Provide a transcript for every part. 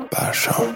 برشام.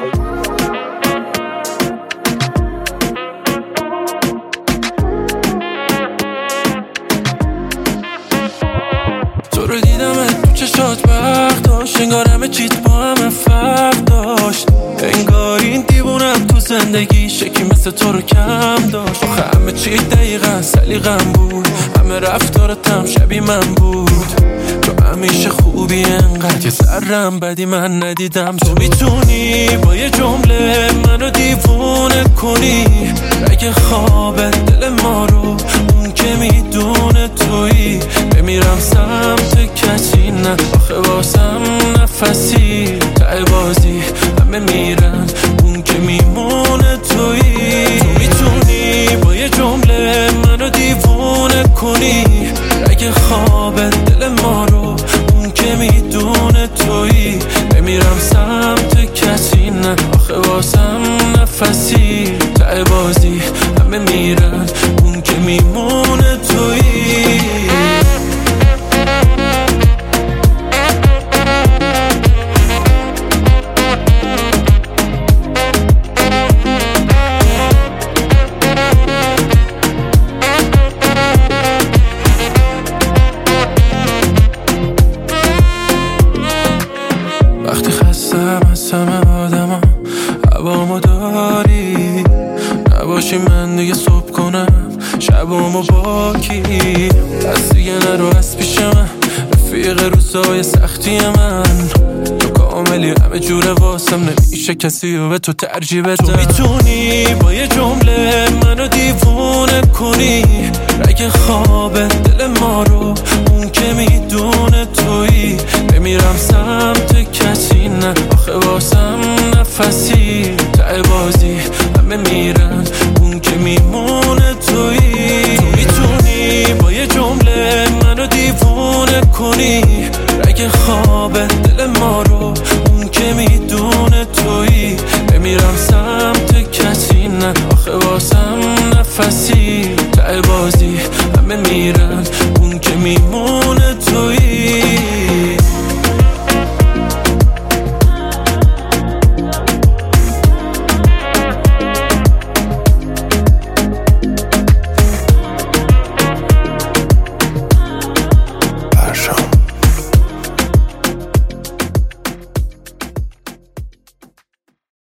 تو رو دیدم تو چشات وقت داشت، انگار همه چیت با همه فرق داشت، انگار این دیوونم تو زندگی شکی مثل تو رو کم داشت. آخه همه چی دقیقا سلیقم بود، همه رفتارت هم شبیه من بود. تو همیشه خوبی انقدر یه ذرم بدی من ندیدم. تو میتونی با یه جمله منو دیوونه کنی، اگه خوابه دل ما رو اون که میدونه تویی. بمیرم سمت کسی نه، آخه واسم نفسی ته بازی همه میرن اون که میمونه تویی. تو میتونی با یه جمله منو دیوونه کنی، اگه خوابه دل ما رو اون که میدونه تویی. بمیرم سمت کسی نه، آخه واسم نفسی ته بازی همه میرن اون که میمونه تویی. وقتی خستم از همه آدم هوامو داری، نباشی من دیگه صبح کنم شبامو باکی. دست دیگه نرو از پیش من، رفیق روزای سختی من. تو کاملی همه جوره واسم، نمیشه کسی رو به تو ترجیح بدم. تو میتونی با یه جمله منو دیوونه کنی، اگه خوابه دل ما رو اون که میدونه تویی. بمیرم سمت کسی نه، آخه واسم نفسی ته بازی همه میرن اون که میمونه تویی. تو میتونی با یه جمله منو دیوونه کنی، اگه خوابه دل ما رو اون که میدونه تویی. بمیرم سمت کسی نه، آخه واسم نفسی ته بازی همه میرن اون که میمونه تویی.